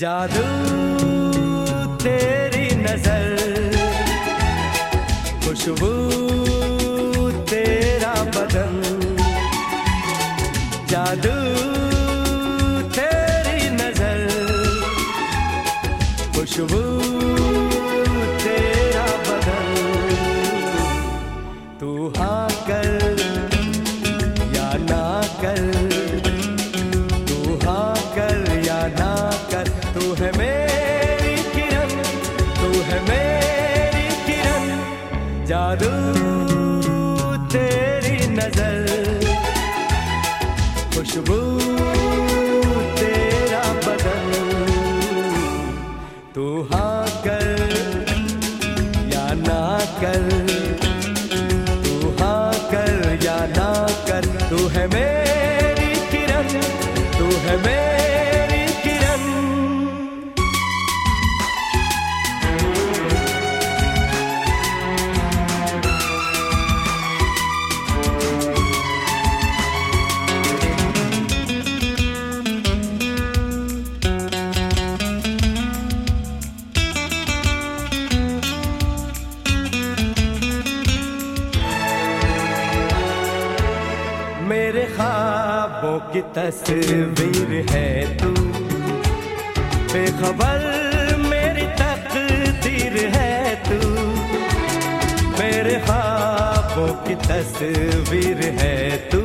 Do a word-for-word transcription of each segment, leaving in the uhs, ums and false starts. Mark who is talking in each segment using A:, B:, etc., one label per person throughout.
A: जादू तेरी नजर, खुशबू तेरा बदन, जादू तेरी नजर, खुशबू तेरा बदन। तू हाँ कर या ना कर, तू हाँ कर या ना कर, तू है मेरी किरण, तू है मेरी किरण। जादू तेरी नजर, खुशबू तेरा बदन। तू हाँ कर या ना कर, तू हाँ कर या ना कर, तू है मेरी किरण, तू है मेरी किरण। मेरे ख्वाबों की तस्वीर है तू, बेखबर मेरी तकदीर है तू। मेरे ख्वाबों की तस्वीर है तू,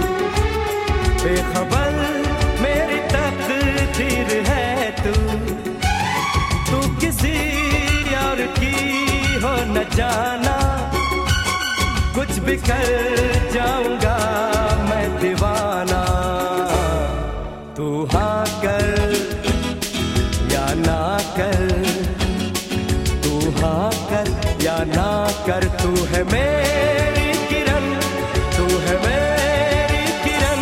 A: बेखबर मेरी तकदीर है तू। तू किसी और की हो न जाना, कुछ भी कर जाऊंगा मैं दीवाना। तू हाँ कर या ना कर, तू हाँ कर या ना कर, तू है मेरी किरण, तू है मेरी किरण।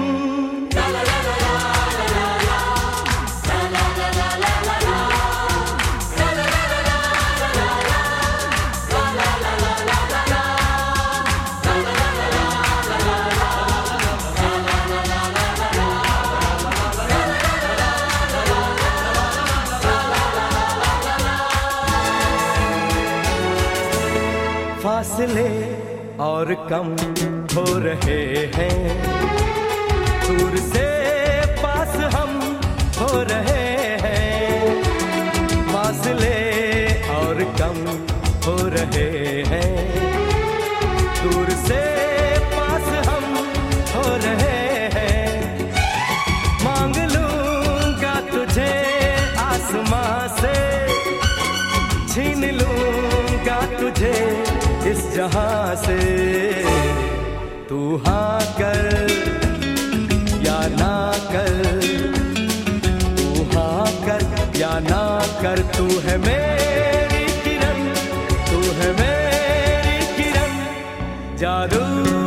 A: फासले और कम हो रहे हैं, दूर से पास हम हो रहे हैं। फासले और कम हो रहे हैं, दूर से पास हम हो रहे हैं। मांग लूंगा तुझे आसमां से, छीन लूंगा तुझे इस जहां से। तू हाँ कर या ना कर, तू हाँ कर या ना कर, तू है मेरी किरण, तू है मेरी किरण। जादू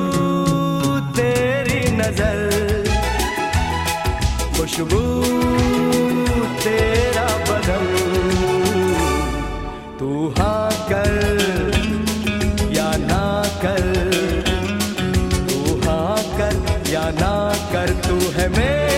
A: तेरी नजर, खुशबू तेरा बदन। तू हाँ कर या ना कर, तू हाँ कर या ना कर, तू है मेरी